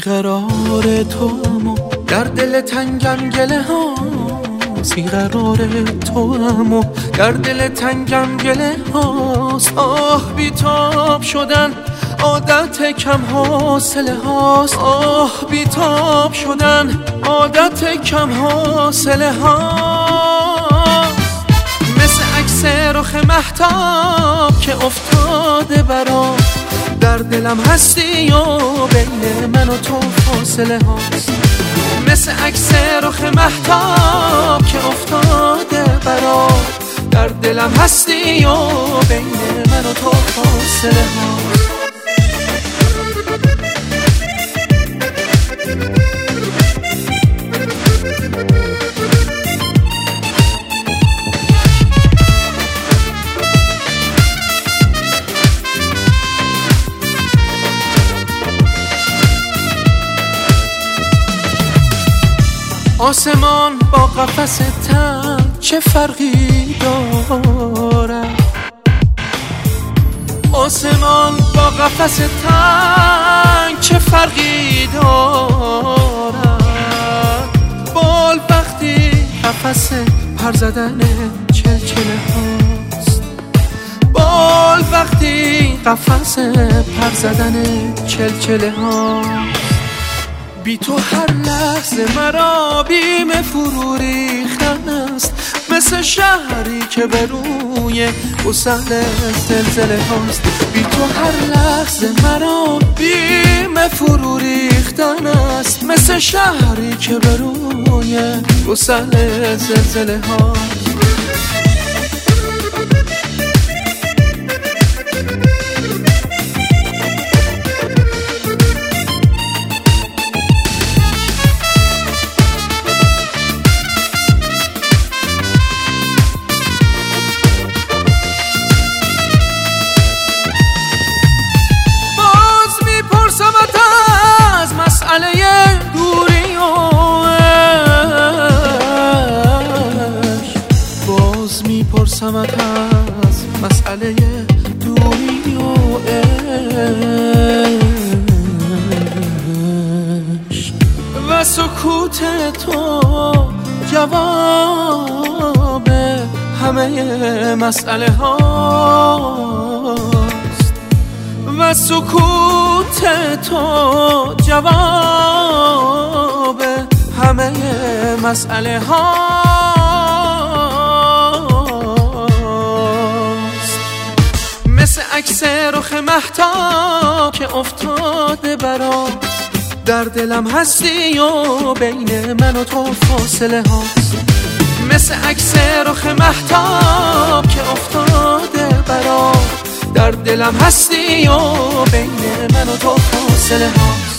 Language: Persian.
بیقرار تو اما در دل تنگم گله ها، بیقرار تو اما در دل تنگم گله هاست. آه بیتاب شدن عادت کم حاصله هاست، آه بیتاب شدن عادت کم حاصله هاست. مثل عکس رخ مهتاب که افتاده برام، در دلم هستی و بین من و تو فاصله هاست. مثل عکس رخ مهتاب که افتاده برام، در دلم هستی و بین من و تو فاصله هاست. آسمان با قفس تنگ چه فرقی دارد؟ آسمان با قفس تنگ چه فرقی دارد؟ بال وقتی قفس پر زدن چلچله هاست، بال وقتی قفس پر زدن چلچله هاست. بی تو هر لحظه مرا بیم فرو ریختن است، مثل شهری که به روی گسل زلزله هاست. بی تو هر لحظه مرا بیم فرو ریختن است، مثل شهری که به روی گسل زلزله هاست. دوری و عشق باز میپرسمت از مسئله دوری و عشق و سکوت تو جواب همه مسئله هاست، و سکوت تو جواب همه مسئله هاست. مثل عکس رخ مهتاب که افتاده برام، در دلم هستی و بین من و تو فاصله هاست. مثل عکس رخ مهتاب که افتاده برام، در دلم هستی و بین من و تو فاصله هاست.